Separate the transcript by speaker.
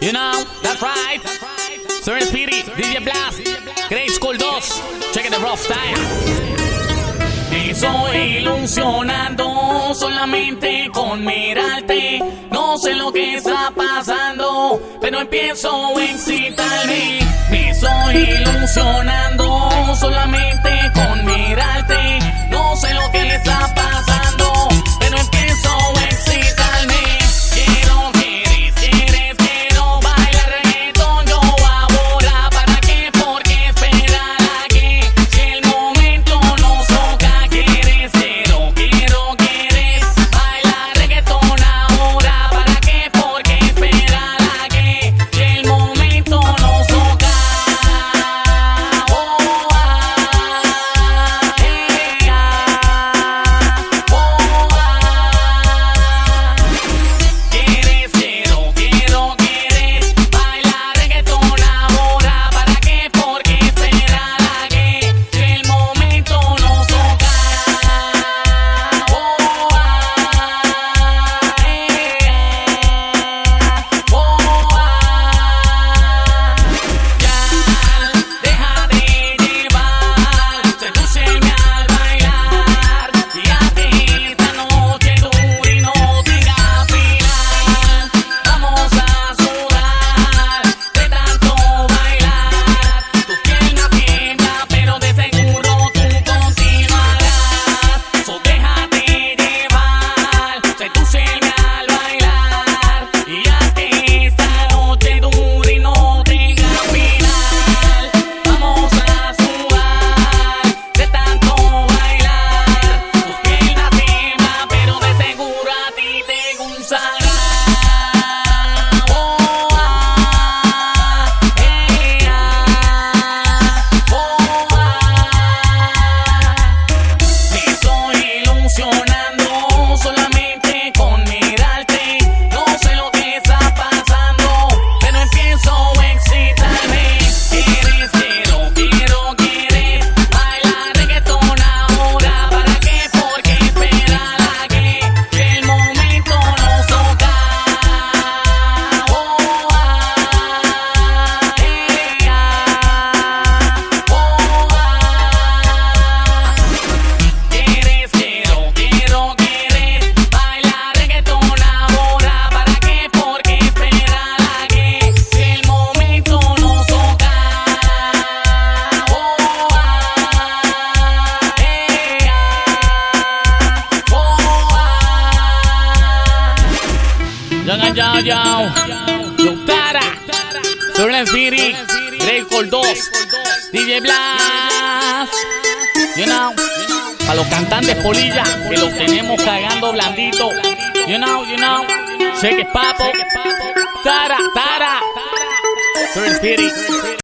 Speaker 1: You know, that's right. Sir Speedy, DJ Blast, Grace School 2, check the rough style. Me estoy ilusionando solamente con mirarte. No sé lo que está pasando, pero empiezo a excitarme. Me estoy ilusionando solamente con mirarte. No sé lo que está pasando, pero empiezo a excitarme. Quiero bailar reggaetón yo ahora. ¿Para qué? Porque esperar a que si el momento nos toca. Quieres bailar reggaetón ahora. ¿Para qué? Porque esperar a que si el momento nos toca. Yo Tara, Sir Speedy, Grace School 2, DJ Blast. You know, a los cantantes polilla que los tenemos cagando blandito. You know, shake it papo. Tara, Sir Speedy.